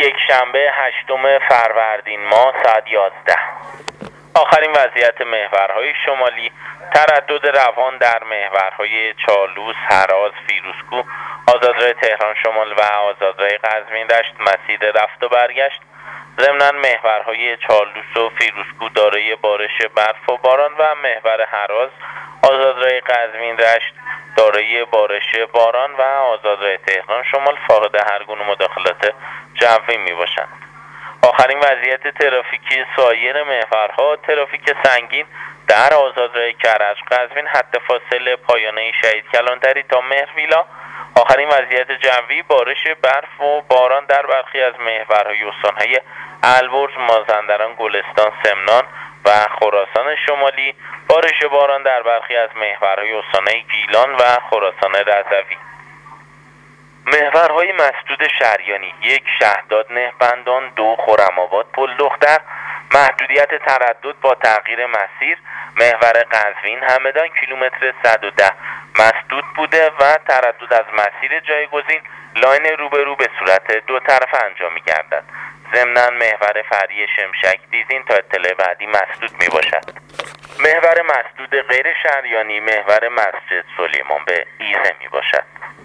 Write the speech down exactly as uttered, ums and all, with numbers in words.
یک شنبه هشتم فروردین ماه ساعت یازده. آخرین وضعیت محورهای شمالی: تردد روان در محورهای چالوس، هراز، فیروزکوه، آزادراه تهران شمال و آزادراه قزوین رشت مسیر رفت و برگشت. ضمناً محورهای چالوس و فیروزکوه دارای بارش برف و باران و محور هراز، آزادراه قزوین رشت دارای بارش باران و آزادراه تهران شمال فاقد هر گونه مداخلات جوی می باشند. آخرین وضعیت ترافیکی سایر محورها: ترافیک سنگین در آزادراه کرج قزوین حد فاصله پایانه شهید کلانتری تا مهرویلا. آخرین وضعیت جوی: بارش برف و باران در برخی از محورهای استانهای البرز، مازندران، گلستان، سمنان و خراسان شمالی. بارش باران در برخی از محورهای استانهای گیلان و خراسان رضوی. محورهای مسدود شریانی: یک شهداد نهبندان، دو خرم‌آباد پل دختر. محدودیت تردد با تغییر مسیر: محور قزوین همدان کیلومتر صد و ده مسدود بوده و تردد از مسیر جایگزین لاین روبرو به صورت دو طرفه انجام می گردد. ضمناً محور فرعی شمشک دیزین تا اطلاع بعدی مسدود می باشد. محور مسدود غیر شریانی: محور مسجد سلیمان به ایزه می باشد.